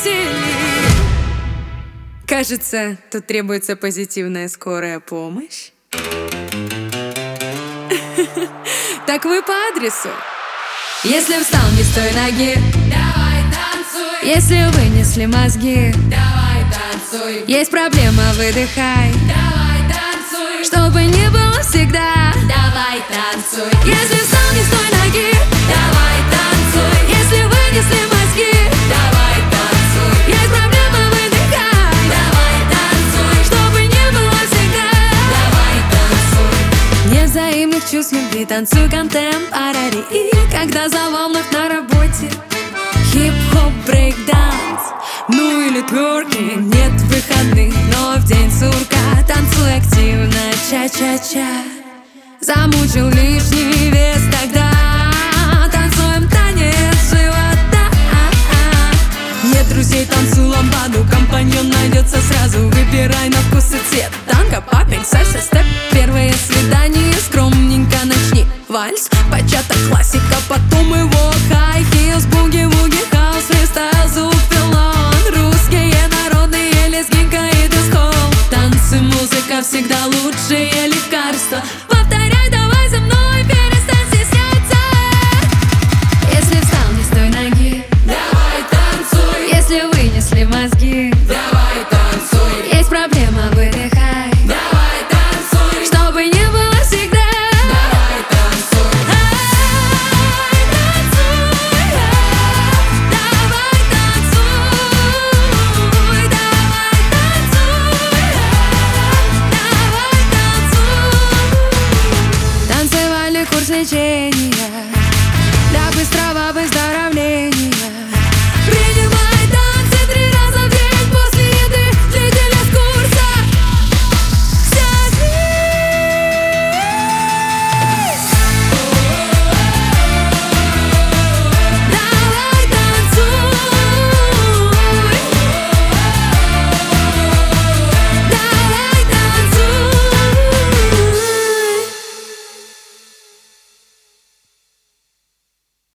веселей. Кажется, тут требуется позитивная скорая помощь. Так вы по адресу. Если встал не с той ноги, Давай танцуй, если вынесли мозги, давай танцуй, есть проблема, выдыхай, давай танцуй, чтобы не было всегда. давай танцуй, Если встал не с той ноги, давай танцуй, если вынесли мозги, давай танцуй, есть проблема, выдыхай, давай танцуй, чтобы не было всегда. давай танцуй. Нет взаимных чувств любви, танцуй контемпорари. И когда завал вновь на работе, хип-хоп, брейк-данс, ну или тверки. Нет выходных, но в день сурка танцуй активно, ча-ча-ча. Замучил лишний вес, тогда танцуем танец живота. Нет друзей, танцуй ламбаду, компаньон найдется сразу. Выбирай на вкус и цвет. Танго, папинг, сальса, степ. Первое свидание, скромненько начни. Вальс, бачата, классика, потом его хай хилс, буги-вуги, хаус, фристайл, звук, пилон. Русские, народные, лезгинка и диско. Танцы, музыка всегда лучшее лекарство.